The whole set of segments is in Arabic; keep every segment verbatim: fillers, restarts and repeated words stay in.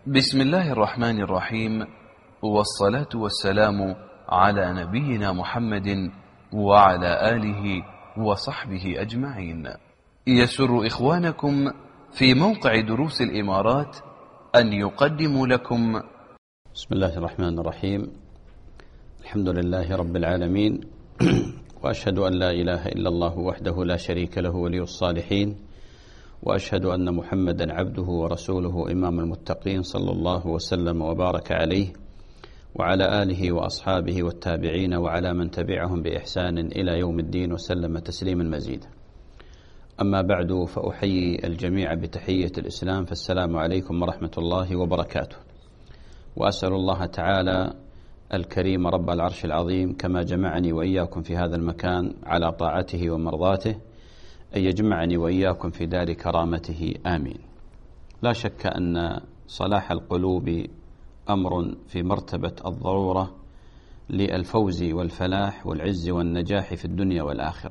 بسم الله الرحمن الرحيم، والصلاة والسلام على نبينا محمد وعلى آله وصحبه أجمعين. يسر إخوانكم في موقع دروس الإمارات أن يقدموا لكم بسم الله الرحمن الرحيم. الحمد لله رب العالمين، وأشهد أن لا إله إلا الله وحده لا شريك له ولي الصالحين، وأشهد أن محمدا عبده ورسوله إمام المتقين، صلى الله وسلم وبارك عليه وعلى آله وأصحابه والتابعين وعلى من تبعهم بإحسان إلى يوم الدين، وسلم تسليما مزيدا. أما بعد، فأحيي الجميع بتحية الإسلام، فالسلام عليكم ورحمة الله وبركاته. وأسأل الله تعالى الكريم رب العرش العظيم كما جمعني وإياكم في هذا المكان على طاعته ومرضاته أن يجمعني وإياكم في دار كرامته، آمين. لا شك أن صلاح القلوب أمر في مرتبة الضرورة للفوز والفلاح والعز والنجاح في الدنيا والآخرة.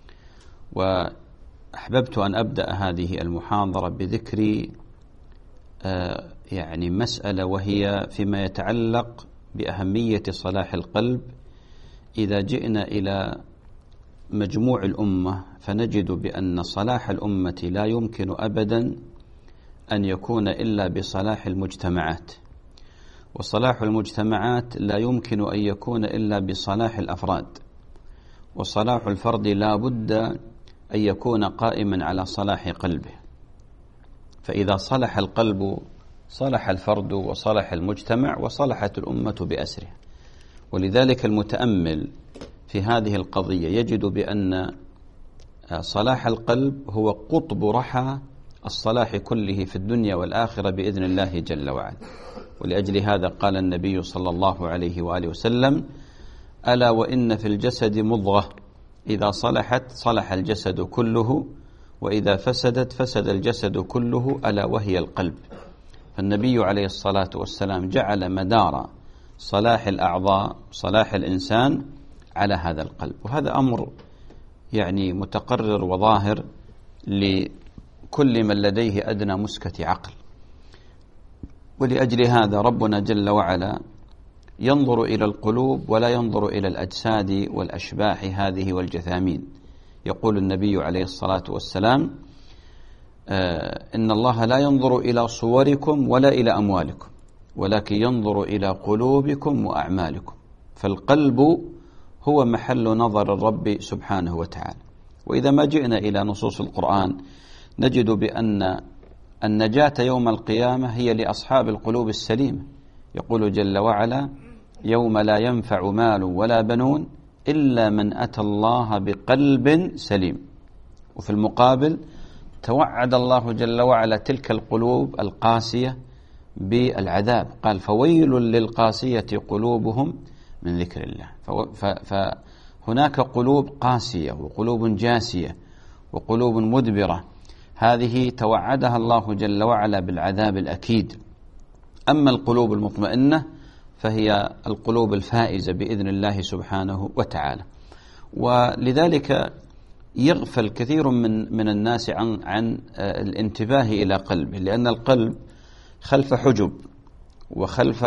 وأحببت أن أبدأ هذه المحاضرة بذكر آه يعني مسألة، وهي فيما يتعلق بأهمية صلاح القلب. إذا جئنا إلى مجموع الأمة فنجد بأن صلاح الأمة لا يمكن أبدا أن يكون إلا بصلاح المجتمعات، وصلاح المجتمعات لا يمكن أن يكون إلا بصلاح الأفراد، وصلاح الفرد لا بد أن يكون قائما على صلاح قلبه. فإذا صلح القلب صلح الفرد وصلح المجتمع وصلحت الأمة بأسرها. ولذلك المتأمل في هذه القضية يجد بأن صلاح القلب هو قطب رحى الصلاح كله في الدنيا والآخرة بإذن الله جل وعلا. ولأجل هذا قال النبي صلى الله عليه وآله وسلم: ألا وإن في الجسد مضغة إذا صلحت صلح الجسد كله، وإذا فسدت فسد الجسد كله، ألا وهي القلب. فالنبي عليه الصلاة والسلام جعل مدار صلاح الأعضاء صلاح الإنسان على هذا القلب، وهذا أمر يعني متقرر وظاهر لكل من لديه أدنى مسكة عقل. ولأجل هذا ربنا جل وعلا ينظر إلى القلوب ولا ينظر إلى الأجساد والأشباح هذه والجثامين. يقول النبي عليه الصلاة والسلام: آه إن الله لا ينظر إلى صوركم ولا إلى أموالكم، ولكن ينظر إلى قلوبكم وأعمالكم. فالقلب هو محل نظر الرب سبحانه وتعالى. وإذا ما جئنا إلى نصوص القرآن نجد بأن النجاة يوم القيامة هي لأصحاب القلوب السليمة. يقول جل وعلا: يوم لا ينفع مال ولا بنون إلا من أتى الله بقلب سليم. وفي المقابل توعد الله جل وعلا تلك القلوب القاسية بالعذاب، قال: فويل للقاسية قلوبهم من ذكر الله. فهناك قلوب قاسية وقلوب جاسية وقلوب مدبرة، هذه توعدها الله جل وعلا بالعذاب الأكيد. أما القلوب المطمئنة فهي القلوب الفائزة بإذن الله سبحانه وتعالى. ولذلك يغفل كثير من من الناس عن عن الانتباه إلى قلبه، لأن القلب خلف حجب وخلف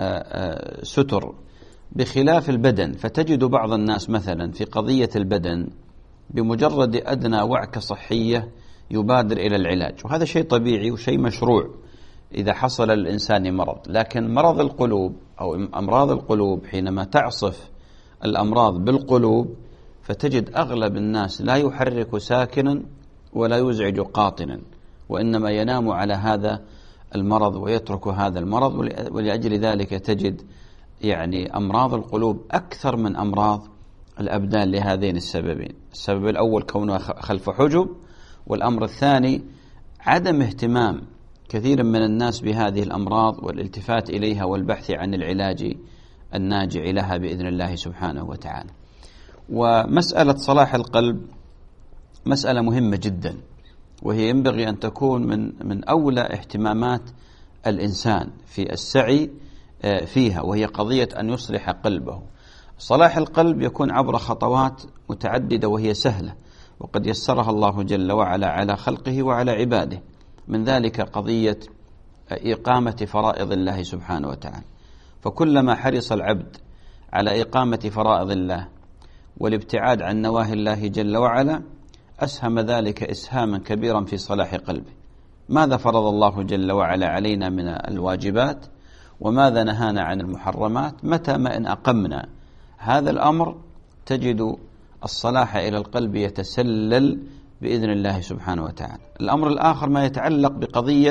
ستر بخلاف البدن. فتجد بعض الناس مثلا في قضية البدن بمجرد أدنى وعكة صحية يبادر إلى العلاج، وهذا شيء طبيعي وشيء مشروع إذا حصل للإنسان مرض. لكن مرض القلوب أو أمراض القلوب حينما تعصف الأمراض بالقلوب فتجد أغلب الناس لا يحرك ساكنا ولا يزعج قاطنا، وإنما ينام على هذا المرض ويترك هذا المرض. ولأجل ذلك تجد يعني أمراض القلوب أكثر من أمراض الأبدان لهذين السببين. السبب الأول كونها خلف حجب، والأمر الثاني عدم اهتمام كثير من الناس بهذه الأمراض والالتفات إليها والبحث عن العلاج الناجع لها بإذن الله سبحانه وتعالى. ومسألة صلاح القلب مسألة مهمة جدا، وهي ينبغي أن تكون من من أولى اهتمامات الإنسان في السعي فيها، وهي قضية أن يصلح قلبه. صلاح القلب يكون عبر خطوات متعددة وهي سهلة، وقد يسرها الله جل وعلا على خلقه وعلى عباده. من ذلك قضية إقامة فرائض الله سبحانه وتعالى. فكلما حرص العبد على إقامة فرائض الله والابتعاد عن نواهي الله جل وعلا أسهم ذلك إسهاما كبيرا في صلاح قلبه. ماذا فرض الله جل وعلا علينا من الواجبات وماذا نهانا عن المحرمات؟ متى ما إن أقمنا هذا الأمر تجد الصلاح إلى القلب يتسلل بإذن الله سبحانه وتعالى. الأمر الآخر ما يتعلق بقضية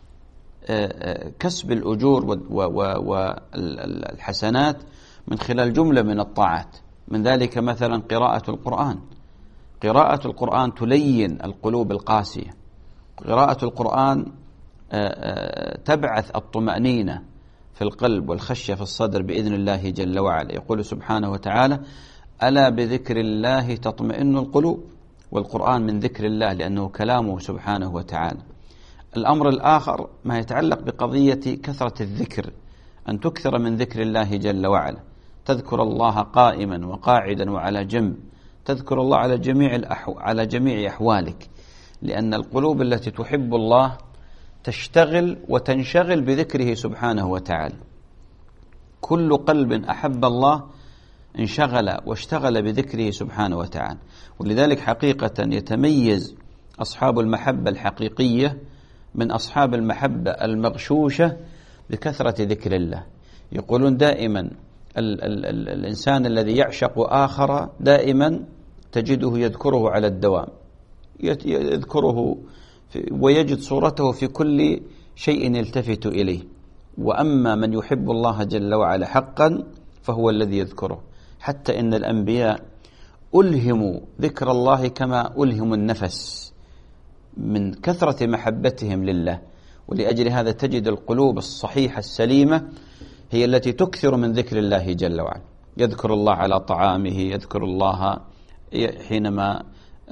كسب الأجور والحسنات من خلال جملة من الطاعات، من ذلك مثلا قراءة القرآن. قراءة القرآن تلين القلوب القاسية، قراءة القرآن تبعث الطمأنينة في القلب والخشية في الصدر بإذن الله جل وعلا. يقول سبحانه وتعالى: ألا بذكر الله تطمئن القلوب. والقرآن من ذكر الله لأنه كلامه سبحانه وتعالى. الأمر الآخر ما يتعلق بقضية كثرة الذكر، أن تكثر من ذكر الله جل وعلا، تذكر الله قائما وقاعدا وعلى جنب، تذكر الله على جميع الأحو... على جميع أحوالك، لأن القلوب التي تحب الله تشتغل وتنشغل بذكره سبحانه وتعالى. كل قلب أحب الله انشغل واشتغل بذكره سبحانه وتعالى. ولذلك حقيقة يتميز أصحاب المحبة الحقيقية من أصحاب المحبة المغشوشة بكثرة ذكر الله. يقولون دائما ال ال ال الإنسان الذي يعشق آخر دائما تجده يذكره على الدوام، يذكره ويجد صورته في كل شيء يلتفت إليه. وأما من يحب الله جل وعلا حقا فهو الذي يذكره. حتى إن الأنبياء ألهموا ذكر الله كما ألهموا النفس من كثرة محبتهم لله. ولأجل هذا تجد القلوب الصحيحة السليمة هي التي تكثر من ذكر الله جل وعلا. يذكر الله على طعامه، يذكر الله حينما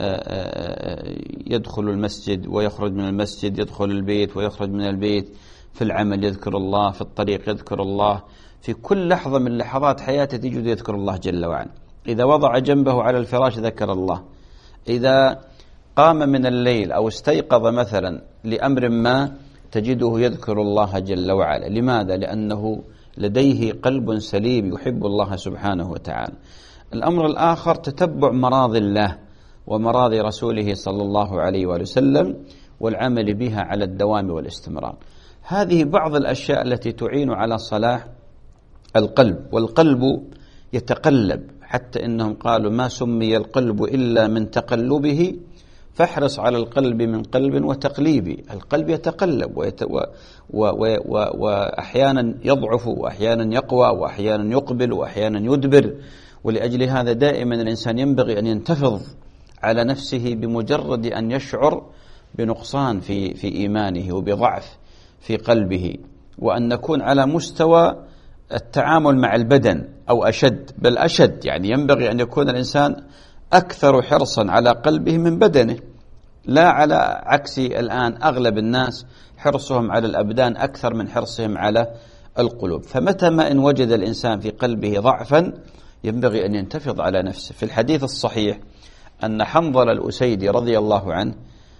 يدخل المسجد ويخرج من المسجد، يدخل البيت ويخرج من البيت، في العمل يذكر الله، في الطريق يذكر الله، في كل لحظة من لحظات حياته تجد يذكر الله جل وعلا. إذا وضع جنبه على الفراش ذكر الله، إذا قام من الليل أو استيقظ مثلا لأمر ما تجده يذكر الله جل وعلا. لماذا؟ لأنه لديه قلب سليم يحب الله سبحانه وتعالى. الأمر الآخر تتبع مراضي الله ومراضي رسوله صلى الله عليه وآله وسلم والعمل بها على الدوام والاستمرار. هذه بعض الأشياء التي تعين على صلاح القلب. والقلب يتقلب، حتى إنهم قالوا: ما سمي القلب إلا من تقلبه فاحرص على القلب من قلب وتقليب. القلب يتقلب ويت... و... و... و... وأحيانا يضعف وأحيانا يقوى وأحيانا يقبل وأحيانا يدبر. ولأجل هذا دائما الإنسان ينبغي أن ينتفض على نفسه بمجرد أن يشعر بنقصان في في إيمانه وبضعف في قلبه، وأن نكون على مستوى التعامل مع البدن أو أشد، بل أشد. يعني ينبغي أن يكون الإنسان أكثر حرصا على قلبه من بدنه، لا على عكس الآن أغلب الناس حرصهم على الأبدان أكثر من حرصهم على القلوب. فمتى ما إن وجد الإنسان في قلبه ضعفا ينبغي أن ينتفض على نفسه. في الحديث الصحيح أن حنظلة الأسيدي رضي الله عنه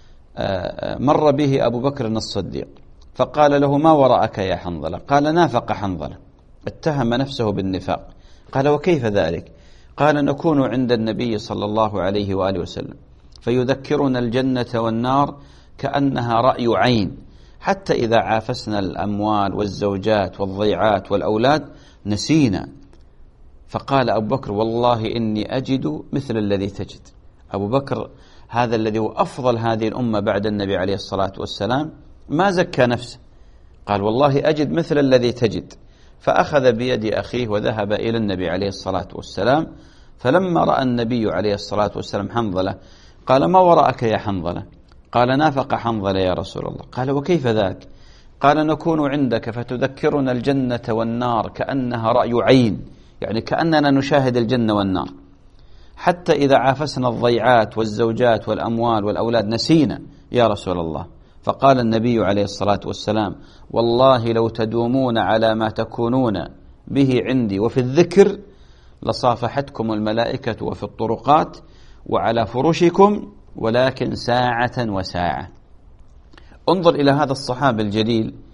مر به أبو بكر الصديق فقال له: ما وراءك يا حنظلة؟ قال: نافق حنظلة، اتهم نفسه بالنفاق. قال: وكيف ذلك؟ قال: نكون عند النبي صلى الله عليه وآله وسلم فيذكرنا الجنة والنار كأنها رأي عين، حتى إذا عافسنا الأموال والزوجات والضيعات والأولاد نسينا. فقال أبو بكر: والله إني أجد مثل الذي تجد. أبو بكر هذا الذي هو أفضل هذه الأمة بعد النبي عليه الصلاة والسلام ما زكى نفسه، قال: والله أجد مثل الذي تجد. فأخذ بيد أخيه وذهب إلى النبي عليه الصلاة والسلام. فلما رأى النبي عليه الصلاة والسلام حنظلة قال: ما وراءك يا حنظلة؟ قال: نافق حنظلة يا رسول الله. قال: وكيف ذاك؟ قال: نكون عندك فتذكرنا الجنة والنار كأنها رأي عين، يعني كأننا نشاهد الجنة والنار، حتى إذا عافسنا الضيعات والزوجات والأموال والأولاد نسينا يا رسول الله. فقال النبي عليه الصلاة والسلام: والله لو تدومون على ما تكونون به عندي وفي الذكر لصافحتكم الملائكة وفي الطرقات وعلى فرشكم، ولكن ساعة وساعة. انظر إلى هذا الصحابي الجليل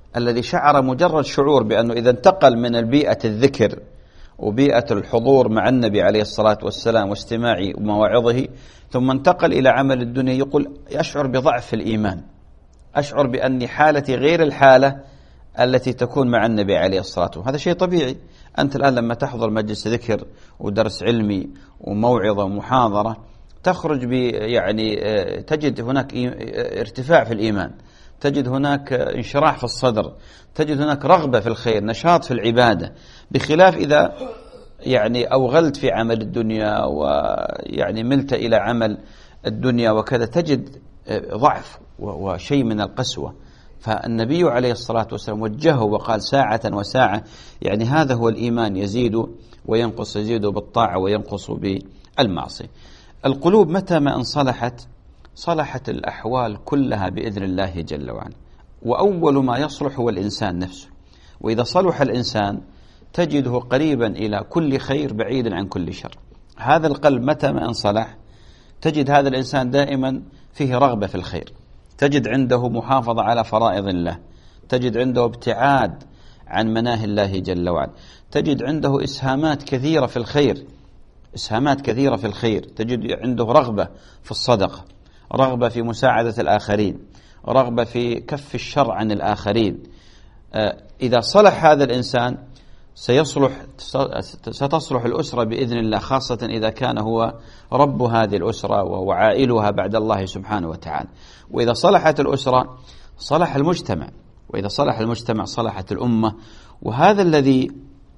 الذي شعر مجرد شعور بأنه إذا انتقل من البيئة الذكر وبيئة الحضور مع النبي عليه الصلاة والسلام واستماع مواعظه ثم انتقل إلى عمل الدنيا، يقول أشعر بضعف في الإيمان، أشعر بأني حالتي غير الحالة التي تكون مع النبي عليه الصلاة والسلام. هذا شيء طبيعي. أنت الآن لما تحضر مجلس ذكر ودرس علمي وموعظة ومحاضرة تخرج ب يعني تجد هناك ارتفاع في الإيمان، تجد هناك انشراح في الصدر، تجد هناك رغبة في الخير، نشاط في العبادة، بخلاف إذا يعني أوغلت في عمل الدنيا ويعني ملت إلى عمل الدنيا وكذا، تجد ضعف وشيء من القسوة. فالنبي عليه الصلاة والسلام وجهه وقال ساعة وساعة، يعني هذا هو الإيمان، يزيد وينقص، يزيد بالطاعة وينقص بالمعصية. القلوب متى ما انصلحت صلحت الأحوال كلها بإذن الله جل وعلا. وأول ما يصلح هو الإنسان نفسه، وإذا صلح الإنسان تجده قريبا إلى كل خير بعيدا عن كل شر. هذا القلب متى ما انصلح تجد هذا الإنسان دائما فيه رغبة في الخير، تجد عنده محافظة على فرائض الله، تجد عنده ابتعاد عن مناهي الله جل وعلا، تجد عنده إسهامات كثيرة في الخير، إسهامات كثيرة في الخير، تجد عنده رغبة في الصدقة، رغبة في مساعدة الآخرين، رغبة في كف الشر عن الآخرين. إذا صلح هذا الإنسان سيصلح ستصلح الأسرة بإذن الله، خاصة إذا كان هو رب هذه الأسرة وهو عائلها بعد الله سبحانه وتعالى. وإذا صلحت الأسرة صلح المجتمع، وإذا صلح المجتمع صلحت الأمة. وهذا الذي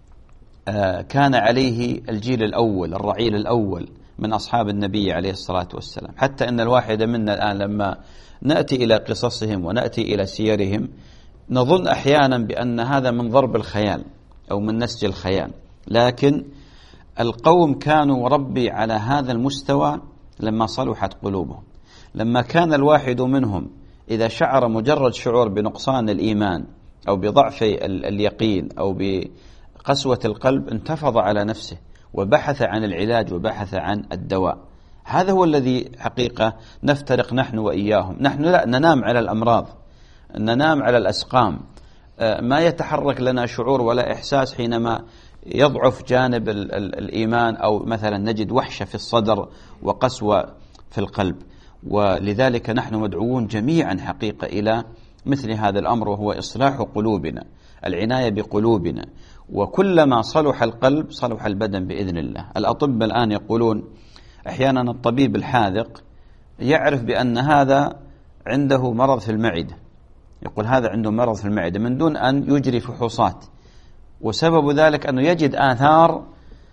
كان عليه الجيل الأول، الرعيل الأول من أصحاب النبي عليه الصلاة والسلام، حتى أن الواحد منا الآن لما نأتي إلى قصصهم ونأتي إلى سيرهم نظن أحيانا بأن هذا من ضرب الخيال أو من نسج الخيال، لكن القوم كانوا ربي على هذا المستوى لما صلحت قلوبهم. لما كان الواحد منهم إذا شعر مجرد شعور بنقصان الإيمان أو بضعف اليقين أو بقسوة القلب انتفض على نفسه وبحث عن العلاج وبحث عن الدواء. هذا هو الذي حقيقة نفترق نحن وإياهم. نحن لا ننام على الأمراض، ننام على الأسقام، ما يتحرك لنا شعور ولا إحساس حينما يضعف جانب ال ال الإيمان أو مثلا نجد وحشة في الصدر وقسوة في القلب. ولذلك نحن مدعوون جميعا حقيقة إلى مثل هذا الأمر، وهو إصلاح قلوبنا، العناية بقلوبنا. وكلما صلح القلب صلح البدن بإذن الله. الأطباء الآن يقولون أحيانا الطبيب الحاذق يعرف بأن هذا عنده مرض في المعدة، يقول هذا عنده مرض في المعدة من دون أن يجري فحوصات، وسبب ذلك أنه يجد آثار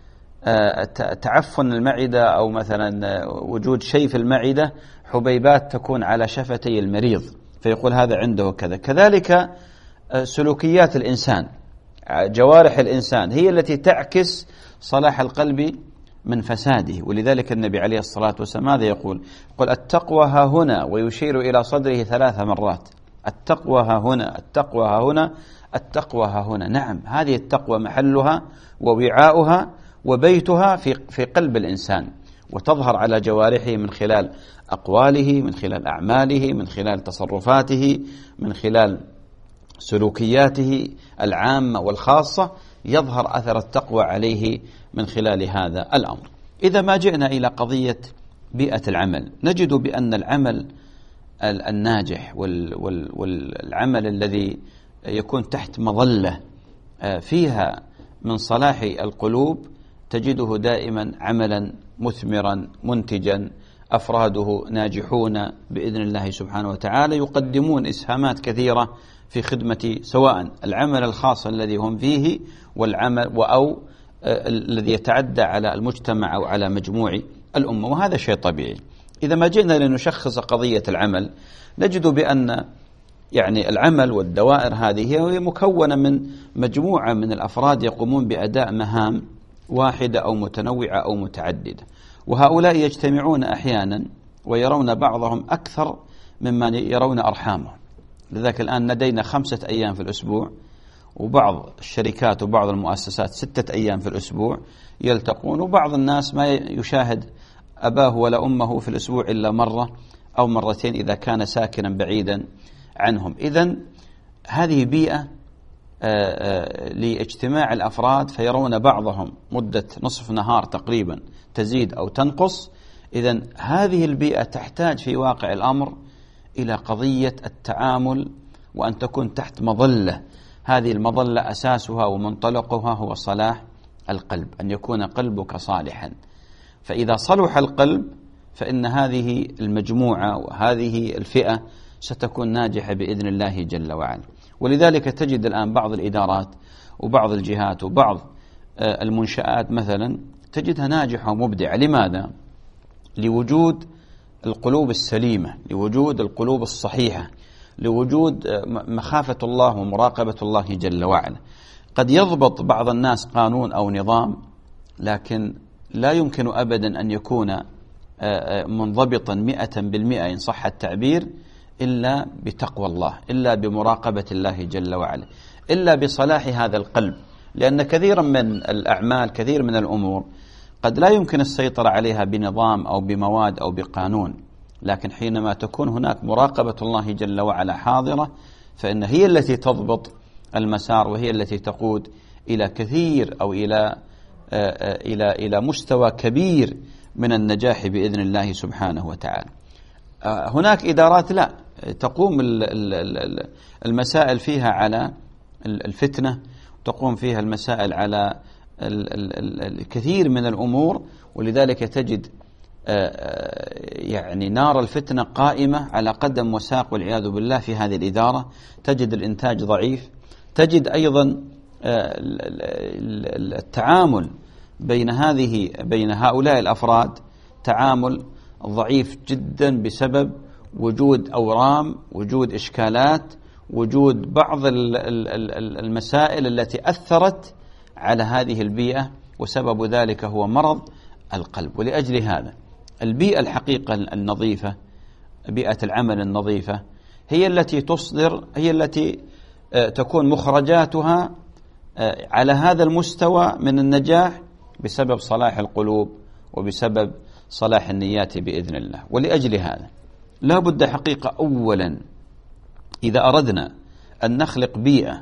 تعفن المعدة أو مثلا وجود شيء في المعدة، حبيبات تكون على شفتي المريض، فيقول هذا عنده كذا. كذلك سلوكيات الإنسان، جوارح الإنسان هي التي تعكس صلاح القلب من فساده. ولذلك النبي عليه الصلاة والسلام ماذا يقول؟ يقول التقوى ها هنا، ويشير إلى صدره ثلاث مرات. التقوى ها هنا، التقوى ها هنا، التقوى ها هنا. نعم، هذه التقوى محلها ووعاؤها وبيتها في في قلب الإنسان، وتظهر على جوارحه من خلال أقواله، من خلال أعماله، من خلال تصرفاته، من خلال سلوكياته العامة والخاصة، يظهر أثر التقوى عليه من خلال هذا الأمر. إذا ما جئنا إلى قضية بيئة العمل، نجد بأن العمل الناجح والعمل الذي يكون تحت مظلة فيها من صلاح القلوب تجده دائما عملا مثمرا منتجا، أفراده ناجحون بإذن الله سبحانه وتعالى، يقدمون إسهامات كثيرة في خدمة سواء العمل الخاص الذي هم فيه والعمل أو الذي يتعدى على المجتمع أو على مجموع الأمة، وهذا شيء طبيعي. إذا ما جئنا لنشخص قضية العمل نجد بأن يعني العمل والدوائر هذه هي مكونة من مجموعة من الأفراد يقومون بأداء مهام واحدة أو متنوعة أو متعددة، وهؤلاء يجتمعون أحيانا ويرون بعضهم أكثر مما يرون أرحامهم. لذلك الآن لدينا خمسة أيام في الأسبوع، وبعض الشركات وبعض المؤسسات ستة أيام في الأسبوع يلتقون، وبعض الناس ما يشاهد أباه ولا أمه في الأسبوع إلا مرة أو مرتين إذا كان ساكنا بعيدا عنهم. إذن هذه بيئة لاجتماع الأفراد فيرون بعضهم مدة نصف نهار تقريبا تزيد أو تنقص. إذن هذه البيئة تحتاج في واقع الأمر إلى قضية التعامل، وأن تكون تحت مظلة. هذه المظلة أساسها ومنطلقها هو صلاح القلب، أن يكون قلبك صالحا. فإذا صلح القلب فإن هذه المجموعة وهذه الفئة ستكون ناجحة بإذن الله جل وعلا. ولذلك تجد الآن بعض الإدارات وبعض الجهات وبعض المنشآت مثلا تجدها ناجحة ومبدعة. لماذا؟ لوجود القلوب السليمة، لوجود القلوب الصحيحة، لوجود مخافة الله ومراقبة الله جل وعلا. قد يضبط بعض الناس قانون أو نظام، لكن لا يمكن أبدا أن يكون منضبطا مئة بالمئة إن صح التعبير إلا بتقوى الله، إلا بمراقبة الله جل وعلا، إلا بصلاح هذا القلب. لأن كثيرا من الأعمال، كثير من الأمور قد لا يمكن السيطرة عليها بنظام أو بمواد أو بقانون، لكن حينما تكون هناك مراقبة الله جل وعلا حاضرة فإن هي التي تضبط المسار، وهي التي تقود إلى كثير أو إلى إلى إلى مستوى كبير من النجاح بإذن الله سبحانه وتعالى. هناك إدارات لا تقوم المسائل فيها على الفتنة، تقوم فيها المسائل على الكثير من الأمور، ولذلك تجد يعني نار الفتنة قائمة على قدم وساق والعياذ بالله في هذه الإدارة. تجد الإنتاج ضعيف، تجد أيضا التعامل بين هذه بين هؤلاء الأفراد تعامل ضعيف جدا بسبب وجود أورام، وجود إشكالات، وجود بعض المسائل التي أثرت على هذه البيئة، وسبب ذلك هو مرض القلب. ولأجل هذا البيئة الحقيقة النظيفة، بيئة العمل النظيفة، هي التي تصدر، هي التي تكون مخرجاتها على هذا المستوى من النجاح بسبب صلاح القلوب وبسبب صلاح النيات بإذن الله. ولأجل هذا لا بد حقيقة أولا إذا أردنا أن نخلق بيئة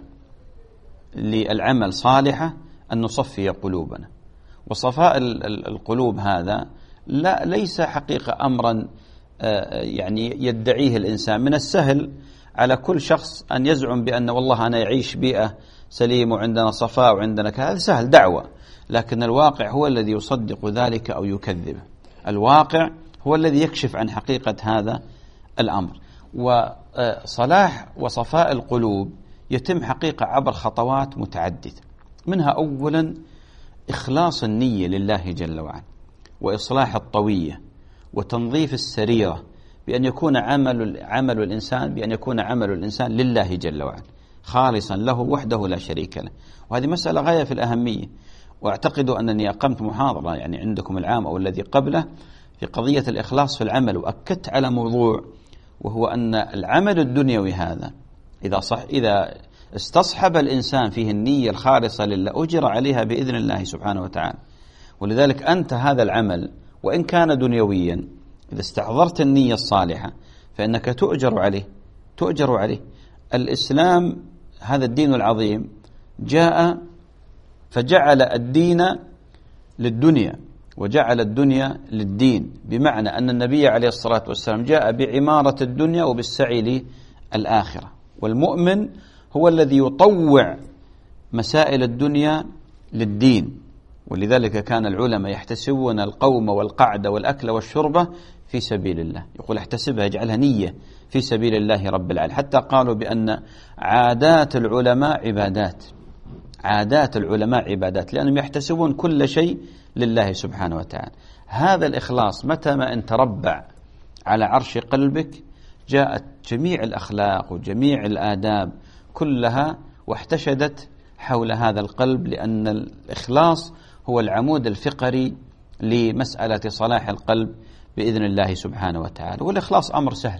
للعمل صالحة أن نصفي قلوبنا. وصفاء القلوب هذا لا ليس حقيقة أمرا يعني يدعيه الإنسان. من السهل على كل شخص أن يزعم بأن والله أنا يعيش بيئة سليم وعندنا صفاء وعندنا كذا، هذا سهل دعوة، لكن الواقع هو الذي يصدق ذلك أو يكذبه. الواقع هو الذي يكشف عن حقيقة هذا الأمر. وصلاح وصفاء القلوب يتم حقيقة عبر خطوات متعددة، منها أولا إخلاص النية لله جل وعلا، وإصلاح الطوية، وتنظيف السريرة، بأن يكون عمل عمل الإنسان بأن يكون عمل الإنسان لله جل وعلا خالصا له وحده لا شريك له. وهذه مسألة غاية في الأهمية، وأعتقد أنني أقمت محاضرة يعني عندكم العام أو الذي قبله في قضية الإخلاص في العمل، وأكدت على موضوع وهو أن العمل الدنيوي هذا إذا صح إذا استصحب الإنسان فيه النية الخالصة لله أجر عليها بإذن الله سبحانه وتعالى. ولذلك أنت هذا العمل وإن كان دنيويا إذا استحضرت النية الصالحة فإنك تؤجر عليه تؤجر عليه. الإسلام هذا الدين العظيم جاء فجعل الدين للدنيا وجعل الدنيا للدين، بمعنى أن النبي عليه الصلاة والسلام جاء بعمارة الدنيا وبالسعي للآخرة. والمؤمن هو الذي يطوع مسائل الدنيا للدين. ولذلك كان العلماء يحتسبون القوم والقعد والأكل والشربة في سبيل الله، يقول احتسبها اجعلها نية في سبيل الله رب العالمين، حتى قالوا بأن عادات العلماء عبادات، عادات العلماء عبادات، لأنهم يحتسبون كل شيء لله سبحانه وتعالى. هذا الإخلاص متى ما أن تربع على عرش قلبك جاءت جميع الأخلاق وجميع الآداب كلها واحتشدت حول هذا القلب، لأن الإخلاص هو العمود الفقري لمسألة صلاح القلب بإذن الله سبحانه وتعالى. والإخلاص أمر سهل،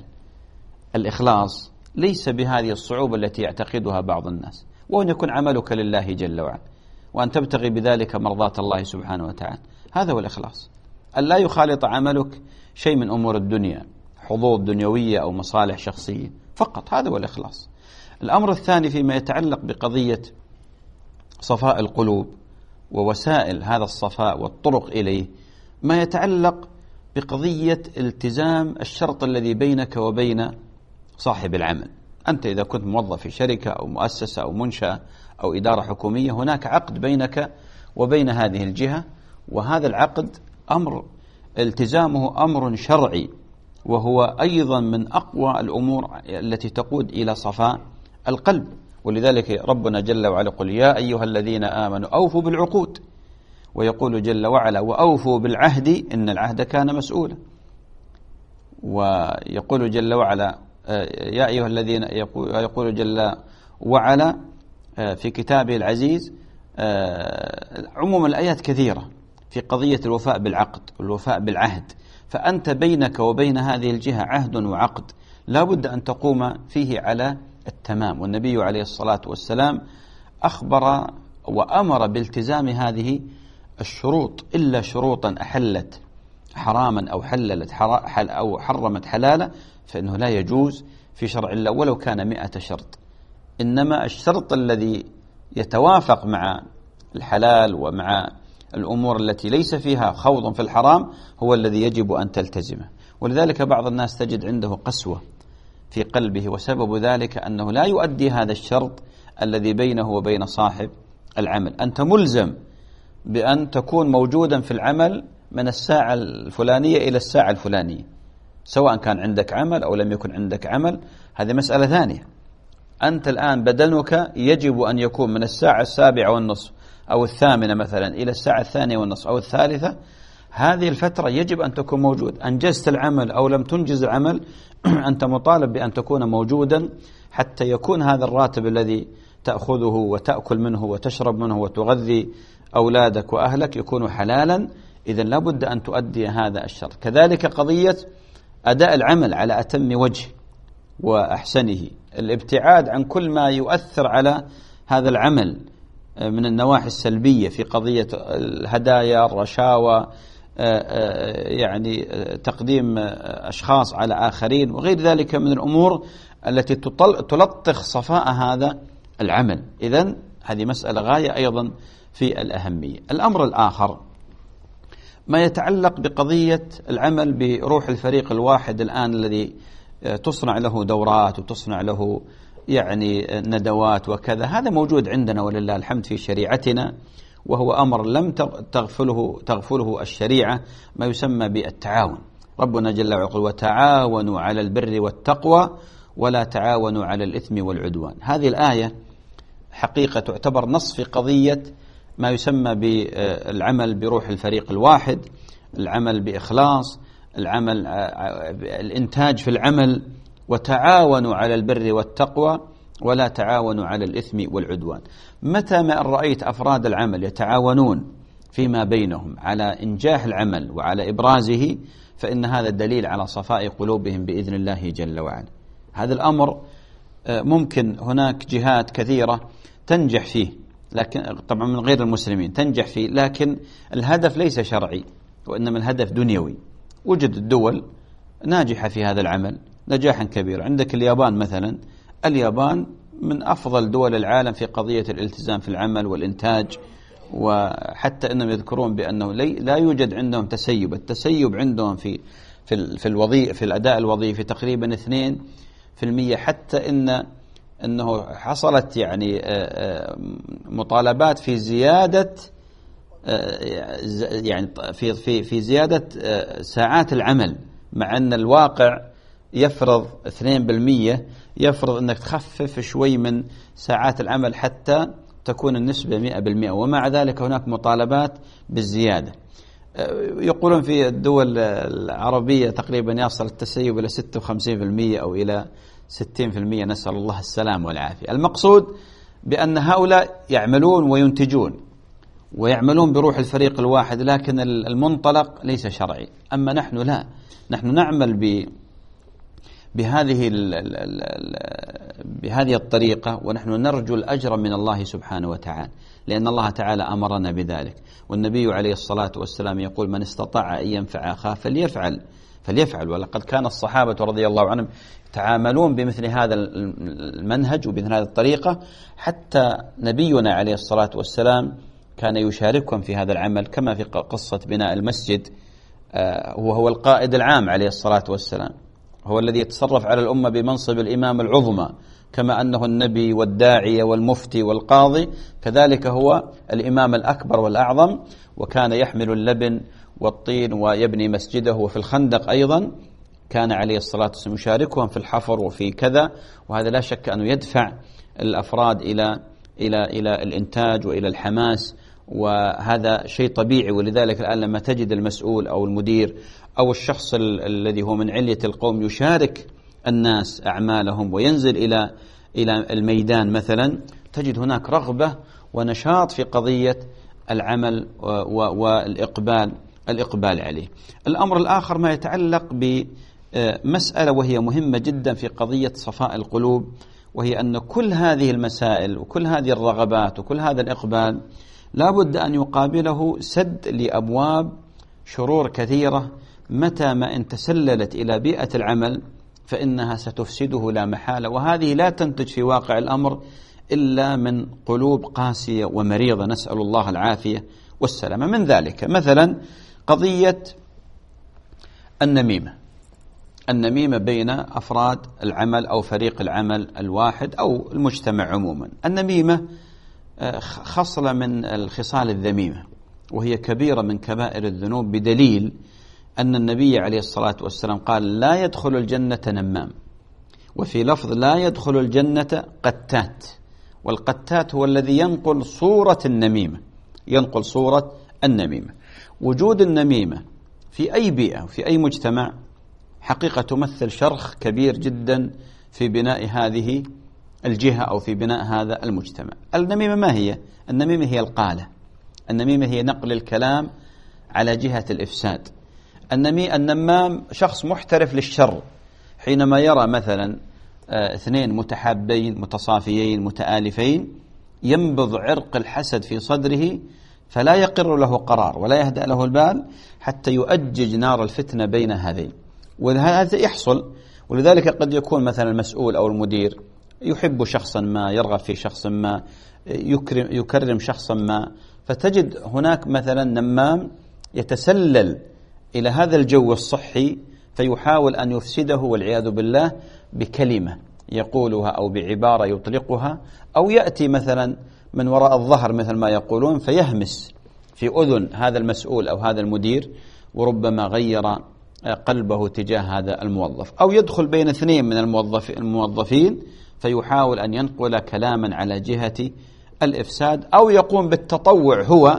الإخلاص ليس بهذه الصعوبة التي يعتقدها بعض الناس، وأن يكون عملك لله جل وعلا وأن تبتغي بذلك مرضاة الله سبحانه وتعالى، هذا هو الإخلاص. أن لا يخالط عملك شيء من أمور الدنيا، حظوظ دنيوية أو مصالح شخصية فقط، هذا هو الإخلاص. الأمر الثاني فيما يتعلق بقضية صفاء القلوب ووسائل هذا الصفاء والطرق إليه، ما يتعلق بقضية التزام الشرط الذي بينك وبين صاحب العمل. أنت إذا كنت موظف في شركة أو مؤسسة أو منشأة أو إدارة حكومية، هناك عقد بينك وبين هذه الجهة، وهذا العقد أمر التزامه أمر شرعي، وهو أيضا من أقوى الأمور التي تقود إلى صفاء القلب. ولذلك ربنا جل وعلا يقول: يا أيها الذين آمنوا أوفوا بالعقود، ويقول جل وعلا: وأوفوا بالعهد إن العهد كان مسؤولا. ويقول جل وعلا: يا أيها الذين، يقول جل وعلا في كتابه العزيز، عموم الآيات كثيرة في قضية الوفاء بالعقد والوفاء بالعهد. فأنت بينك وبين هذه الجهة عهد وعقد لا بد أن تقوم فيه على التمام، والنبي عليه الصلاة والسلام أخبر وأمر بالتزام هذه الشروط، إلا شروطا أحلت حراما أو حللت أو حرمت حلالا فإنه لا يجوز في شرع الله ولو كان مئة شرط. إنما الشرط الذي يتوافق مع الحلال ومع الأمور التي ليس فيها خوض في الحرام هو الذي يجب أن تلتزمه. ولذلك بعض الناس تجد عنده قسوة في قلبه، وسبب ذلك أنه لا يؤدي هذا الشرط الذي بينه وبين صاحب العمل. أنت ملزم بأن تكون موجودا في العمل من الساعة الفلانية إلى الساعة الفلانية، سواء كان عندك عمل أو لم يكن عندك عمل، هذه مسألة ثانية. أنت الآن بدنك يجب أن يكون من الساعة السابعة والنصف أو الثامنة مثلا إلى الساعة الثانية والنصف أو الثالثة، هذه الفترة يجب أن تكون موجود. أنجزت العمل أو لم تنجز العمل أنت مطالب بأن تكون موجودا حتى يكون هذا الراتب الذي تأخذه وتأكل منه وتشرب منه وتغذي أولادك وأهلك يكون حلالا. إذن لا بد أن تؤدي هذا الشرط. كذلك قضية أداء العمل على أتم وجه وأحسنه، الابتعاد عن كل ما يؤثر على هذا العمل من النواحي السلبية في قضية الهدايا، الرشاوى، يعني تقديم أشخاص على آخرين وغير ذلك من الأمور التي تلطخ صفاء هذا العمل. إذن هذه مسألة غاية أيضا في الأهمية. الأمر الآخر ما يتعلق بقضية العمل بروح الفريق الواحد الآن الذي تصنع له دورات وتصنع له يعني ندوات وكذا، هذا موجود عندنا ولله الحمد في شريعتنا، وهو أمر لم تغفله تغفله الشريعة، ما يسمى بالتعاون. ربنا جل وعلا يقول: وتعاونوا على البر والتقوى ولا تعاونوا على الإثم والعدوان. هذه الآية حقيقة تعتبر نص في قضية ما يسمى بالعمل بروح الفريق الواحد، العمل بإخلاص، العمل الإنتاج في العمل. وتعاونوا على البر والتقوى ولا تعاونوا على الإثم والعدوان. متى ما رأيت أفراد العمل يتعاونون فيما بينهم على إنجاح العمل وعلى إبرازه فإن هذا الدليل على صفاء قلوبهم بإذن الله جل وعلا. هذا الأمر ممكن هناك جهات كثيرة تنجح فيه، لكن طبعا من غير المسلمين تنجح فيه، لكن الهدف ليس شرعي وإنما الهدف دنيوي. وجد الدول ناجحة في هذا العمل نجاحا كبيرا. عندك اليابان مثلا، اليابان من أفضل دول العالم في قضية الالتزام في العمل والإنتاج، وحتى أنهم يذكرون بأنه لا يوجد عندهم تسيب. التسيب عندهم في في في الوظيفة في الأداء الوظيفي تقريبا اثنين في المية، حتى إن أنه حصلت يعني مطالبات في زيادة يعني في في في زيادة ساعات العمل، مع أن الواقع يفرض اثنين بالمية، يفرض أنك تخفف شوي من ساعات العمل حتى تكون النسبة مئة بالمئة، ومع ذلك هناك مطالبات بالزيادة. يقولون في الدول العربية تقريبا يصل التسيب إلى ستة وخمسين بالمئة أو إلى ستين بالمئة، نسأل الله السلام والعافية. المقصود بأن هؤلاء يعملون وينتجون ويعملون بروح الفريق الواحد، لكن المنطلق ليس شرعي. أما نحن لا، نحن نعمل ب بهذه بهذه الطريقة، ونحن نرجو الأجر من الله سبحانه وتعالى، لأن الله تعالى أمرنا بذلك. والنبي عليه الصلاة والسلام يقول: من استطاع أن ينفع أخاه فليفعل، فليفعل. ولقد كان الصحابة رضي الله عنهم يتعاملون بمثل هذا المنهج وبمثل هذه الطريقة، حتى نبينا عليه الصلاة والسلام كان يشاركهم في هذا العمل، كما في قصة بناء المسجد. وهو القائد العام عليه الصلاة والسلام، هو الذي يتصرف على الأمة بمنصب الإمام العظمى، كما أنه النبي والداعية والمفتي والقاضي، كذلك هو الإمام الأكبر والأعظم. وكان يحمل اللبن والطين ويبني مسجده، وفي الخندق أيضا كان عليه الصلاة والسلام يشاركهم في الحفر وفي كذا. وهذا لا شك أنه يدفع الأفراد إلى إلى إلى الإنتاج وإلى الحماس، وهذا شيء طبيعي. ولذلك الآن لما تجد المسؤول أو المدير أو الشخص الذي هو من علية القوم يشارك الناس أعمالهم وينزل إلى إلى الميدان مثلا، تجد هناك رغبة ونشاط في قضية العمل والإقبال الإقبال عليه. الأمر الآخر ما يتعلق بمسألة وهي مهمة جدا في قضية صفاء القلوب، وهي أن كل هذه المسائل وكل هذه الرغبات وكل هذا الإقبال لا بد أن يقابله سد لأبواب شرور كثيرة، متى ما إن تسللت إلى بيئة العمل فإنها ستفسده لا محالة. وهذه لا تنتج في واقع الأمر إلا من قلوب قاسية ومريضة، نسأل الله العافية والسلامة. من ذلك مثلا قضية النميمة، النميمة بين أفراد العمل أو فريق العمل الواحد أو المجتمع عموما. النميمة خصلة من الخصال الذميمة، وهي كبيرة من كبائر الذنوب، بدليل أن النبي عليه الصلاة والسلام قال لا يدخل الجنة نمام، وفي لفظ لا يدخل الجنة قتات. والقتات هو الذي ينقل صورة النميمة، ينقل صورة النميمة. وجود النميمة في أي بيئة وفي أي مجتمع حقيقة تمثل شرخ كبير جدا في بناء هذه الجهة أو في بناء هذا المجتمع. النميمة ما هي؟ النميمة هي القالة، النميمة هي نقل الكلام على جهة الإفساد. النمي النمام شخص محترف للشر، حينما يرى مثلا اثنين متحابين متصافيين متآلفين ينبض عرق الحسد في صدره، فلا يقر له قرار ولا يهدأ له البال حتى يؤجج نار الفتنة بين هذين. وهذا يحصل. ولذلك قد يكون مثلا المسؤول أو المدير يحب شخصا ما، يرغب في شخص ما، يكرم, يكرم شخصا ما، فتجد هناك مثلا نمام يتسلل إلى هذا الجو الصحي فيحاول أن يفسده والعياذ بالله بكلمة يقولها أو بعبارة يطلقها، أو يأتي مثلا من وراء الظهر مثل ما يقولون فيهمس في أذن هذا المسؤول أو هذا المدير، وربما غير قلبه تجاه هذا الموظف، أو يدخل بين اثنين من الموظفين فيحاول أن ينقل كلاما على جهة الإفساد، أو يقوم بالتطوع هو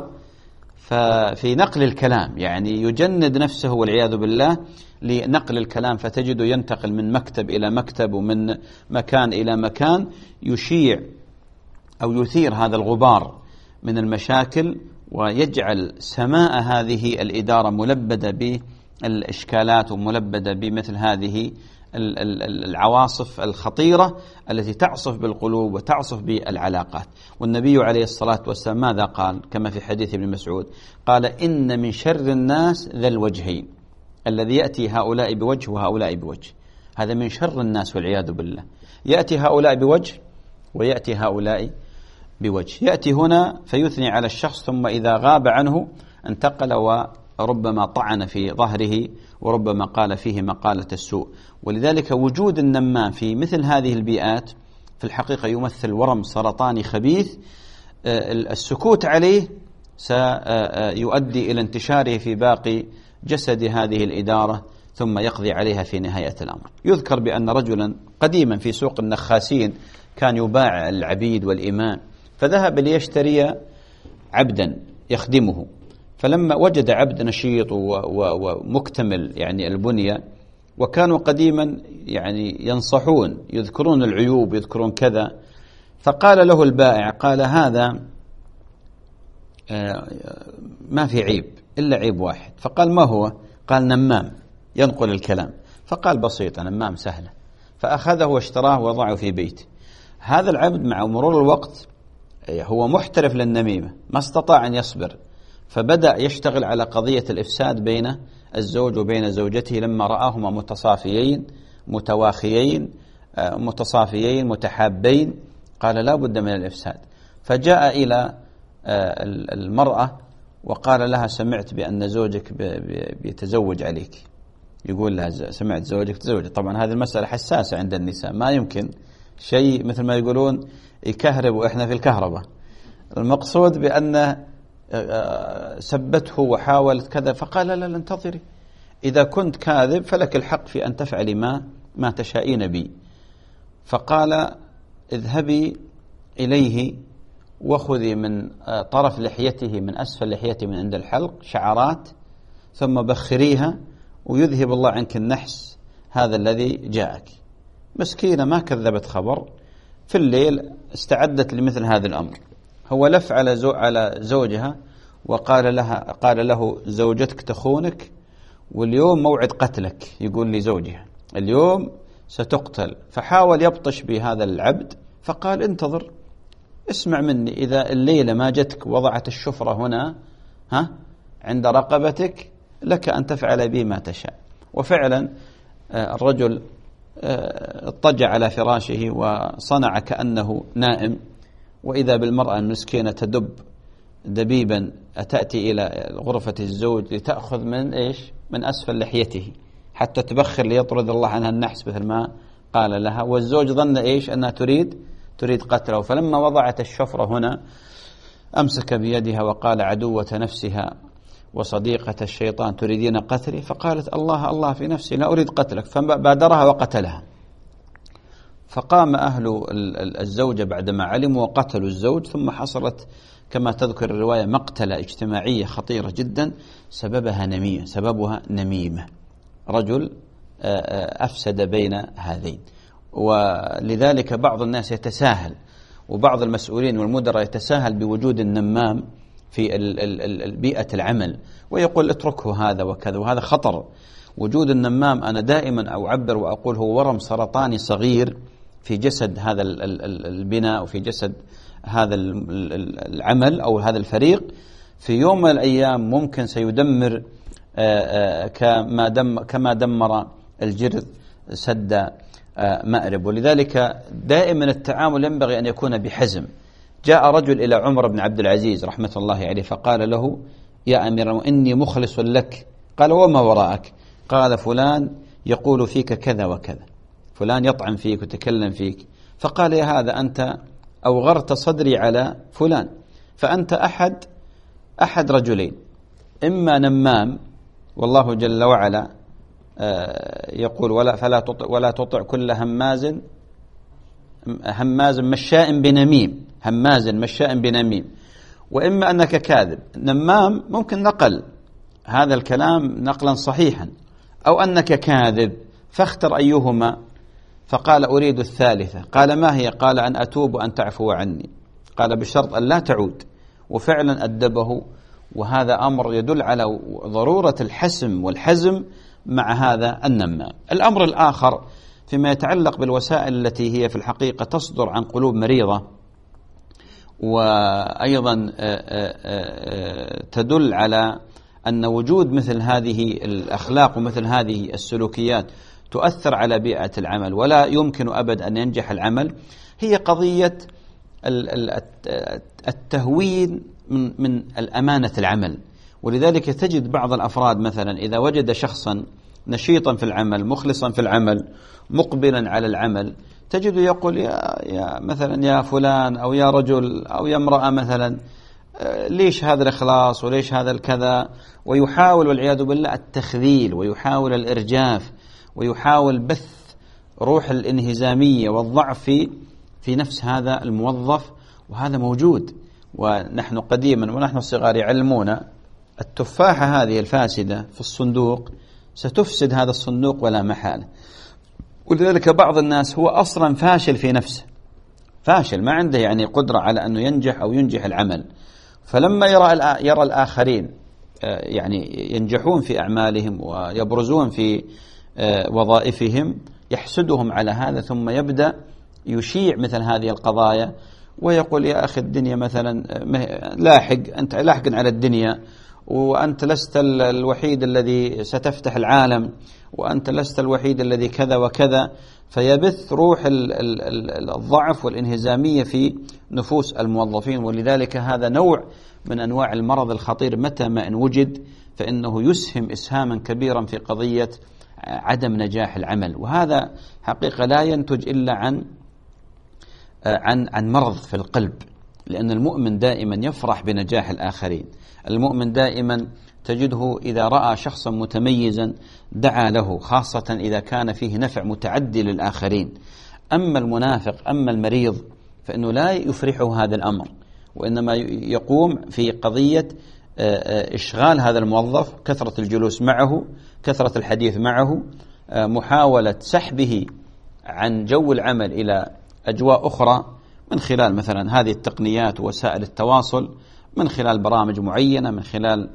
في نقل الكلام، يعني يجند نفسه والعياذ بالله لنقل الكلام، فتجده ينتقل من مكتب إلى مكتب ومن مكان إلى مكان، يشيع أو يثير هذا الغبار من المشاكل، ويجعل سماء هذه الإدارة ملبدة بالإشكالات وملبدة بمثل هذه العواصف الخطيرة التي تعصف بالقلوب وتعصف بالعلاقات. والنبي عليه الصلاة والسلام ماذا قال؟ كما في حديث ابن مسعود قال إن من شر الناس ذا الوجهين، الذي يأتي هؤلاء بوجه وهؤلاء بوجه، هذا من شر الناس والعياذ بالله. يأتي هؤلاء بوجه ويأتي هؤلاء بوجه، يأتي هنا فيثني على الشخص، ثم إذا غاب عنه انتقل وربما طعن في ظهره وربما قال فيه مقالة السوء. ولذلك وجود النمام في مثل هذه البيئات في الحقيقة يمثل ورم سرطاني خبيث، السكوت عليه سيؤدي إلى انتشاره في باقي جسد هذه الإدارة ثم يقضي عليها في نهاية الأمر. يذكر بأن رجلا قديما في سوق النخاسين كان يباع العبيد والإماء، فذهب ليشتري عبدا يخدمه، فلما وجد عبد نشيط ومكتمل يعني البنية، وكانوا قديما يعني ينصحون يذكرون العيوب يذكرون كذا، فقال له البائع قال هذا ما في عيب إلا عيب واحد، فقال ما هو؟ قال نمام ينقل الكلام، فقال بسيطة نمام سهلة، فأخذه واشتراه ووضعه في بيته. هذا العبد مع مرور الوقت هو محترف للنميمة، ما استطاع أن يصبر، فبدأ يشتغل على قضية الإفساد بين الزوج وبين زوجته لما رآهما متصافيين متواخيين متصافيين متحابين، قال لا بد من الإفساد. فجاء إلى المرأة وقال لها سمعت بأن زوجك بيتزوج عليك، يقول لها سمعت زوجك تزوج. طبعا هذه المسألة حساسة عند النساء، ما يمكن شيء مثل ما يقولون يكهرب وإحنا في الكهرباء. المقصود بأن سبته وحاولت كذا، فقال لا لا انتظري، إذا كنت كاذب فلك الحق في أن تفعلي ما ما تشائين بي. فقال اذهبي إليه وخذي من طرف لحيته من أسفل لحيته من عند الحلق شعرات ثم بخريها ويذهب الله عنك النحس هذا الذي جاءك. مسكينة ما كذبت خبر، في الليل استعدت لمثل هذا الأمر. هو لف على زو على زوجها وقال لها قال له زوجتك تخونك واليوم موعد قتلك، يقول لي زوجها اليوم ستقتل. فحاول يبطش بهذا العبد، فقال انتظر اسمع مني، إذا الليلة ما جتك وضعت الشفرة هنا ها عند رقبتك لك أن تفعل بي ما تشاء. وفعلا الرجل اضطجع على فراشه وصنع كأنه نائم، وإذا بالمرأة المسكينة تدب دبيبا تأتي إلى غرفة الزوج لتأخذ من إيش من أسفل لحيته حتى تبخر ليطرد الله عنها النحس مثل ما قال لها. والزوج ظن إيش أنها تريد تريد قتله، فلما وضعت الشفرة هنا أمسك بيدها وقال عدوة نفسها وصديقة الشيطان تريدين قتلي؟ فقالت الله الله في نفسي لا أريد قتلك، فبادرها وقتلها. فقام أهل الزوجة بعدما علموا وقتلوا الزوج، ثم حصلت كما تذكر الرواية مقتلة اجتماعية خطيرة جدا سببها نميمة سببها نميمة رجل أفسد بين هذين. ولذلك بعض الناس يتساهل وبعض المسؤولين والمدراء يتساهل بوجود النمام في بيئة العمل ويقول اتركه هذا وكذا، وهذا خطر. وجود النمام أنا دائما أعبر وأقول هو ورم سرطاني صغير في جسد هذا البناء وفي جسد هذا العمل أو هذا الفريق، في يوم من الأيام ممكن سيدمر كما دم كما دمر الجرذ سد مأرب. ولذلك دائما التعامل ينبغي أن يكون بحزم. جاء رجل إلى عمر بن عبد العزيز رحمة الله عليه فقال له يا أمير إني مخلص لك. قال وما وراءك؟ قال فلان يقول فيك كذا وكذا، فلان يطعن فيك وتكلم فيك. فقال يا هذا أنت أوغرت صدري على فلان، فأنت أحد أحد رجلين، إما نمام والله جل وعلا يقول ولا فلا تطع ولا تطع كل هماز هماز مشاء بنميم هماز مشاء بنميم، وإما أنك كاذب. نمام ممكن نقل هذا الكلام نقلا صحيحا، أو أنك كاذب، فاختر أيهما. فقال أريد الثالثة. قال ما هي؟ قال أن أتوب وأن تعفو عني. قال بشرط أن لا تعود. وفعلا أدبه، وهذا أمر يدل على ضرورة الحسم والحزم مع هذا النمام. الأمر الآخر فيما يتعلق بالوسائل التي هي في الحقيقة تصدر عن قلوب مريضة، وأيضا تدل على أن وجود مثل هذه الأخلاق ومثل هذه السلوكيات تؤثر على بيئة العمل ولا يمكن أبد أن ينجح العمل، هي قضية التهوين من من الأمانة العمل. ولذلك تجد بعض الأفراد مثلا إذا وجد شخصا نشيطا في العمل مخلصا في العمل مقبلا على العمل، تجد يقول يا, يا مثلا يا فلان أو يا رجل أو يا امرأة مثلا ليش هذا الإخلاص وليش هذا الكذا، ويحاول والعياذ بالله التخذيل ويحاول الإرجاف ويحاول بث روح الانهزامية والضعف في في نفس هذا الموظف. وهذا موجود، ونحن قديما ونحن صغار يعلمونا التفاحة هذه الفاسدة في الصندوق ستفسد هذا الصندوق ولا محالة. ولذلك بعض الناس هو أصلا فاشل في نفسه، فاشل ما عنده يعني قدرة على أنه ينجح أو ينجح العمل، فلما يرى يرى الآخرين يعني ينجحون في أعمالهم ويبرزون في وظائفهم يحسدهم على هذا، ثم يبدأ يشيع مثل هذه القضايا ويقول يا أخي الدنيا مثلا لاحق، أنت لاحق على الدنيا وأنت لست الوحيد الذي ستفتح العالم، وأنت لست الوحيد الذي كذا وكذا، فيبث روح الضعف والانهزامية في نفوس الموظفين. ولذلك هذا نوع من أنواع المرض الخطير، متى ما إن وجد فإنه يسهم إسهاما كبيرا في قضية عدم نجاح العمل. وهذا حقيقة لا ينتج إلا عن عن عن مرض في القلب، لأن المؤمن دائما يفرح بنجاح الآخرين. المؤمن دائما تجده إذا رأى شخصا متميزا دعا له، خاصة إذا كان فيه نفع متعدي للآخرين. أما المنافق، أما المريض، فإنه لا يفرحه هذا الأمر، وإنما يقوم في قضية إشغال هذا الموظف، كثرة الجلوس معه، كثرة الحديث معه، محاولة سحبه عن جو العمل إلى أجواء أخرى من خلال مثلا هذه التقنيات ووسائل التواصل، من خلال برامج معينة، من خلال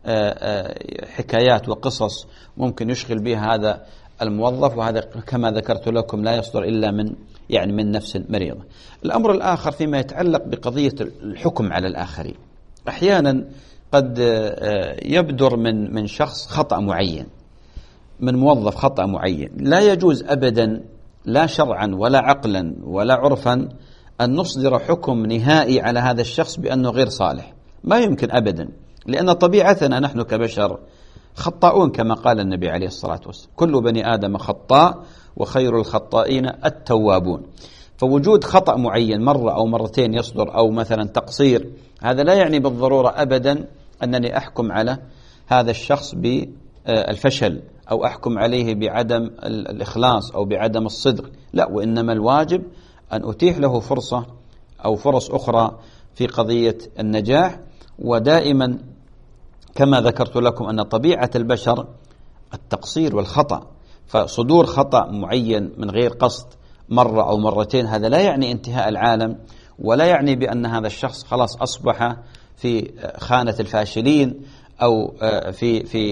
حكايات وقصص ممكن يشغل بها هذا الموظف. وهذا كما ذكرت لكم لا يصدر إلا من يعني من نفس مريضة. الأمر الآخر فيما يتعلق بقضية الحكم على الآخرين، أحيانا قد يبدر من من شخص خطأ معين، من موظف خطأ معين، لا يجوز أبدا لا شرعا ولا عقلا ولا عرفا أن نصدر حكم نهائي على هذا الشخص بأنه غير صالح. ما يمكن أبدا، لأن طبيعتنا نحن كبشر خطاؤون كما قال النبي عليه الصلاة والسلام: كل بني آدم خطاء وخير الخطائين التوابون. فوجود خطأ معين مرة أو مرتين يصدر، أو مثلا تقصير، هذا لا يعني بالضرورة أبدا أنني أحكم على هذا الشخص بالفشل أو أحكم عليه بعدم الإخلاص أو بعدم الصدق، لا، وإنما الواجب أن أتيح له فرصة أو فرص أخرى في قضية النجاح. ودائما كما ذكرت لكم أن طبيعة البشر التقصير والخطأ، فصدور خطأ معين من غير قصد مرة أو مرتين هذا لا يعني انتهاء العالم، ولا يعني بأن هذا الشخص خلاص أصبح في خانة الفاشلين أو في في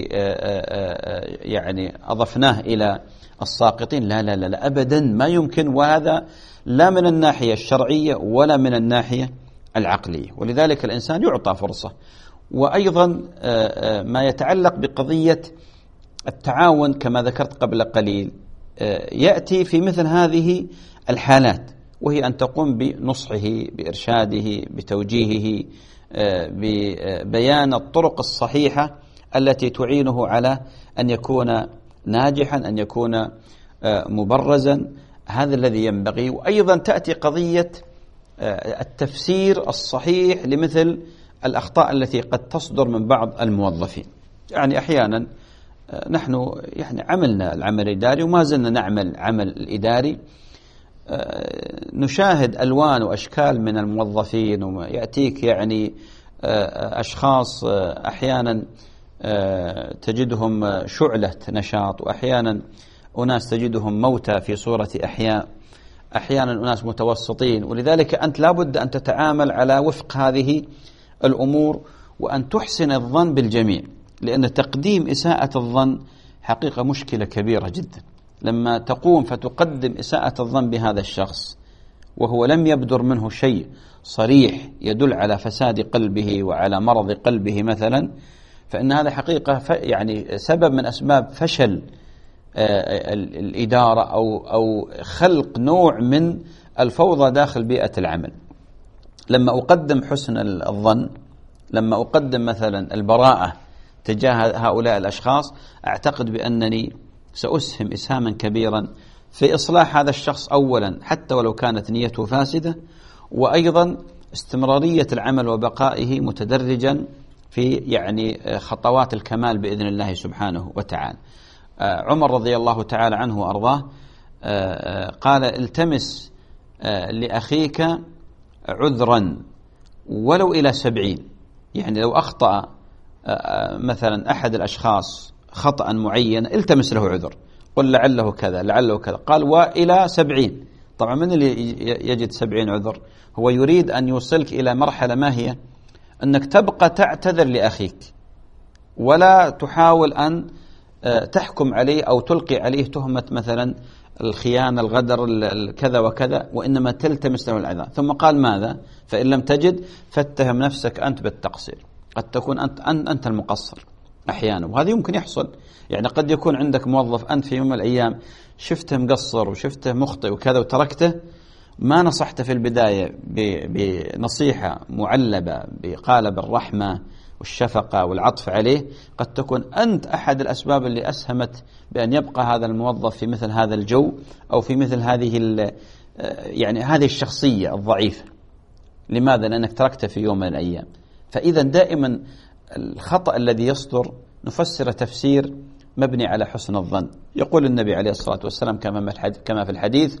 يعني أضفناه إلى الساقطين. لا لا لا, لا أبدا، ما يمكن، وهذا لا من الناحية الشرعية ولا من الناحية العقلية. ولذلك الإنسان يعطى فرصة. وأيضا ما يتعلق بقضية التعاون كما ذكرت قبل قليل، يأتي في مثل هذه الحالات، وهي أن تقوم بنصحه، بإرشاده، بتوجيهه، ببيان الطرق الصحيحة التي تعينه على أن يكون ناجحا، أن يكون مبرزا. هذا الذي ينبغي. وأيضا تأتي قضية التفسير الصحيح لمثل الأخطاء التي قد تصدر من بعض الموظفين. يعني أحيانا نحن يعني عملنا العمل الإداري وما زلنا نعمل عمل الإداري، نشاهد ألوان وأشكال من الموظفين، ويأتيك يعني أشخاص أحيانا تجدهم شعلة نشاط، وأحيانا أناس تجدهم موتى في صورة أحياء، أحيانا أناس متوسطين. ولذلك أنت لابد أن تتعامل على وفق هذه الأمور، وأن تحسن الظن بالجميع، لأن تقديم إساءة الظن حقيقة مشكلة كبيرة جدا. لما تقوم فتقدم إساءة الظن بهذا الشخص وهو لم يبدر منه شيء صريح يدل على فساد قلبه وعلى مرض قلبه مثلا، فإن هذا حقيقة يعني سبب من أسباب فشل الإدارة أو أو خلق نوع من الفوضى داخل بيئة العمل. لما أقدم حسن الظن، لما أقدم مثلا البراءة تجاه هؤلاء الأشخاص، أعتقد بأنني سأسهم إسهاما كبيرا في إصلاح هذا الشخص أولا حتى ولو كانت نيته فاسدة، وأيضا استمرارية العمل وبقائه متدرجا في يعني خطوات الكمال بإذن الله سبحانه وتعالى. عمر رضي الله تعالى عنه وأرضاه قال: التمس لأخيك عذرا ولو إلى سبعين. يعني لو أخطأ مثلا أحد الأشخاص خطأ معين التمس له عذر، قل لعله كذا لعله كذا. قال: وإلى سبعين. طبعا من اللي يجد سبعين عذر؟ هو يريد أن يوصلك إلى مرحلة ما هي أنك تبقى تعتذر لأخيك، ولا تحاول أن تحكم عليه أو تلقي عليه تهمة مثلا الخيانة، الغدر، كذا وكذا، وإنما تلتمس له العذر. ثم قال: ماذا؟ فإن لم تجد فاتهم نفسك أنت بالتقصير. قد تكون أنت, أنت المقصر أحيانا، وهذا يمكن يحصل. يعني قد يكون عندك موظف أنت في يوم من الأيام شفته مقصر وشفته مخطئ وكذا وتركته، ما نصحته في البداية بنصيحة معلبة بقالب الرحمة والشفقة والعطف عليه، قد تكون أنت أحد الأسباب اللي أسهمت بأن يبقى هذا الموظف في مثل هذا الجو أو في مثل هذه يعني هذه الشخصية الضعيفة. لماذا؟ لأنك تركته في يوم من الأيام. فإذا دائما الخطأ الذي يصدر نفسر تفسير مبني على حسن الظن. يقول النبي عليه الصلاة والسلام كما في الحديث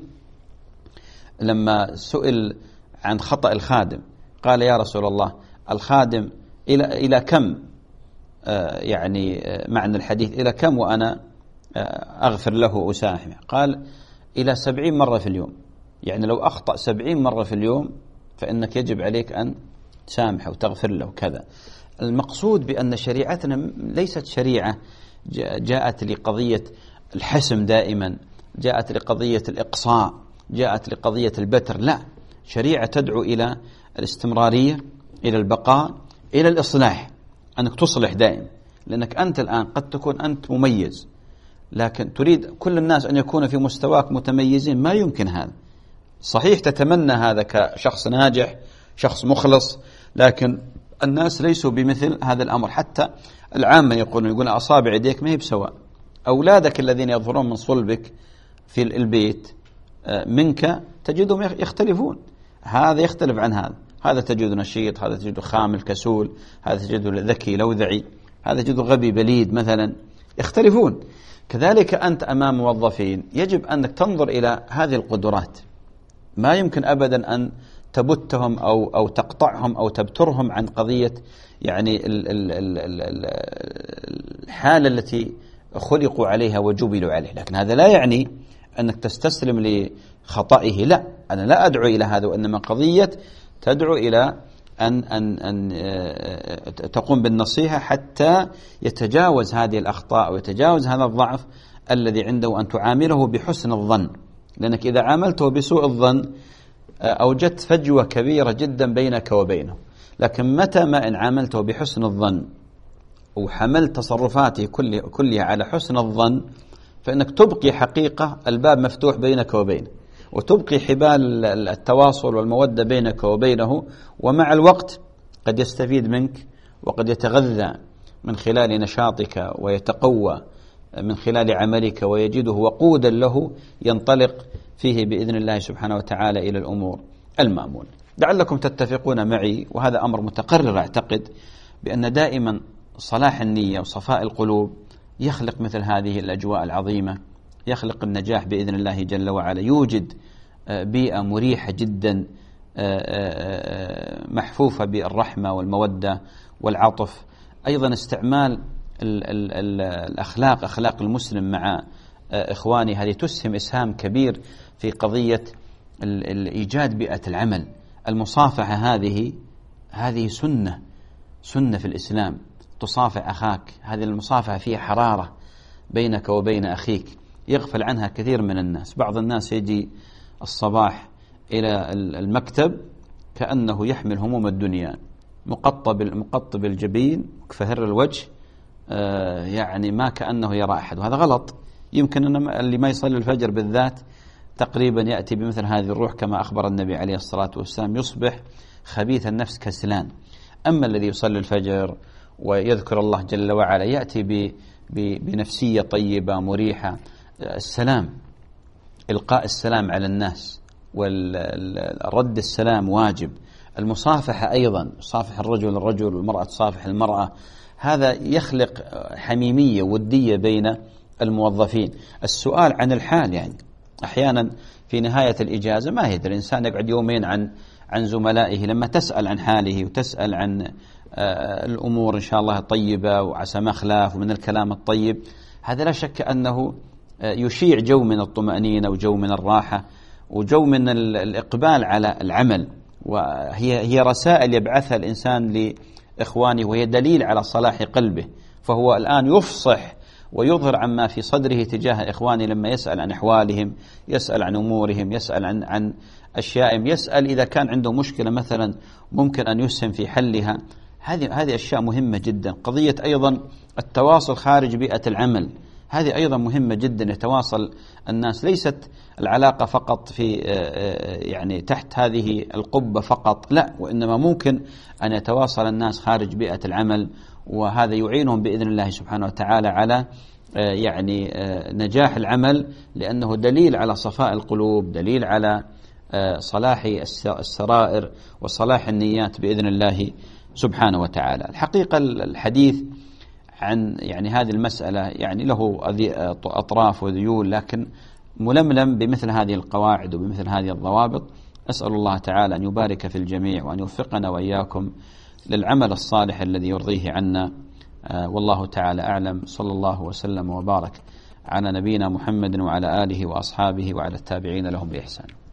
لما سئل عن خطأ الخادم قال يا رسول الله الخادم إلى إلى كم آه يعني آه معنى الحديث إلى كم وأنا آه أغفر له وأسامحه؟ قال إلى سبعين مرة في اليوم. يعني لو أخطأ سبعين مرة في اليوم فإنك يجب عليك أن تسامحه وتغفر له كذا. المقصود بأن شريعتنا ليست شريعة جاءت لقضية الحسم دائما، جاءت لقضية الإقصاء، جاءت لقضية البتر. لا، شريعة تدعو إلى الاستمرارية، إلى البقاء، إلى الإصلاح، أنك تصلح دائما. لأنك أنت الآن قد تكون أنت مميز لكن تريد كل الناس أن يكونوا في مستواك متميزين، ما يمكن هذا. صحيح تتمنى هذا كشخص ناجح، شخص مخلص، لكن الناس ليسوا بمثل هذا الأمر. حتى العامة يقولون يقول أصابع يديك ما هي بسواء. أولادك الذين يظهرون من صلبك في البيت منك تجدهم يختلفون، هذا يختلف عن هذا، هذا تجده نشيط، هذا تجده خامل كسول، هذا تجده ذكي لوذعي، هذا تجده غبي بليد مثلا، يختلفون. كذلك أنت أمام موظفين يجب أنك تنظر إلى هذه القدرات. ما يمكن أبدا أن تبتهم أو أو تقطعهم أو تبترهم عن قضية يعني الحالة التي خلقوا عليها وجبلوا عليه. لكن هذا لا يعني أنك تستسلم لخطئه، لا، أنا لا أدعو إلى هذا، وإنما قضية تدعو إلى أن أن أن تقوم بالنصيحة حتى يتجاوز هذه الأخطاء ويتجاوز هذا الضعف الذي عنده، وأن تعامله بحسن الظن. لأنك إذا عاملته بسوء الظن أوجدت فجوة كبيرة جدا بينك وبينه. لكن متى ما إن عاملته بحسن الظن وحملت تصرفاته كلها على حسن الظن فإنك تبقي حقيقة الباب مفتوح بينك وبينه، وتبقي حبال التواصل والمودة بينك وبينه، ومع الوقت قد يستفيد منك وقد يتغذى من خلال نشاطك ويتقوى من خلال عملك ويجده وقودا له ينطلق فيه بإذن الله سبحانه وتعالى إلى الأمور المأمون. لعلكم تتفقون معي، وهذا أمر متقرر أعتقد، بأن دائما صلاح النية وصفاء القلوب يخلق مثل هذه الأجواء العظيمة، يخلق النجاح بإذن الله جل وعلا. يوجد بيئة مريحة جدا محفوفة بالرحمة والمودة والعطف. أيضا استعمال ال ال ال الأخلاق، أخلاق المسلم مع إخواني، هذه تسهم إسهام كبير في قضية إيجاد بيئة العمل. المصافحة هذه هذه سنة سنة في الإسلام، تصافح أخاك. هذه المصافحة فيها حرارة بينك وبين أخيك يغفل عنها كثير من الناس. بعض الناس يجي الصباح إلى المكتب كأنه يحمل هموم الدنيا، مقطب مقطب الجبين، كفهر الوجه، آه يعني ما كأنه يرى أحد، وهذا غلط. يمكن أن اللي ما يصلي الفجر بالذات تقريبا يأتي بمثل هذه الروح، كما أخبر النبي عليه الصلاة والسلام يصبح خبيث النفس كسلان. أما الذي يصلي الفجر ويذكر الله جل وعلا يأتي بنفسية طيبة مريحة. السلام، إلقاء السلام على الناس والرد السلام واجب. المصافحة أيضا، صافح الرجل الرجل والمرأة تصافح المرأة، هذا يخلق حميمية ودية بين الموظفين. السؤال عن الحال، يعني أحيانا في نهاية الإجازة ما يدري الإنسان يقعد يومين عن عن زملائه، لما تسأل عن حاله وتسأل عن الأمور إن شاء الله طيبة وعسى ما خلاف ومن الكلام الطيب، هذا لا شك أنه يشيع جو من الطمأنينة وجو من الراحة وجو من الإقبال على العمل. وهي هي رسائل يبعثها الإنسان لإخوانه، وهي دليل على صلاح قلبه. فهو الآن يفصح ويظهر عما في صدره تجاه إخوانه لما يسأل عن أحوالهم، يسأل عن أمورهم، يسأل عن عن أشيائهم، يسأل إذا كان عنده مشكلة مثلا ممكن أن يسهم في حلها. هذه هذه أشياء مهمة جدا. قضية أيضا التواصل خارج بيئة العمل، هذه أيضا مهمة جدا. يتواصل الناس، ليست العلاقة فقط في يعني تحت هذه القبة فقط، لا، وإنما ممكن أن يتواصل الناس خارج بيئة العمل، وهذا يعينهم بإذن الله سبحانه وتعالى على يعني نجاح العمل، لأنه دليل على صفاء القلوب، دليل على صلاح السرائر وصلاح النيات بإذن الله سبحانه وتعالى. الحقيقة الحديث عن يعني هذه المسألة يعني له أطراف وذيول، لكن ململم بمثل هذه القواعد وبمثل هذه الضوابط. أسأل الله تعالى أن يبارك في الجميع وأن يوفقنا وإياكم للعمل الصالح الذي يرضيه عنا، والله تعالى أعلم. صلى الله وسلم وبارك على نبينا محمد وعلى آله وأصحابه وعلى التابعين لهم بإحسان.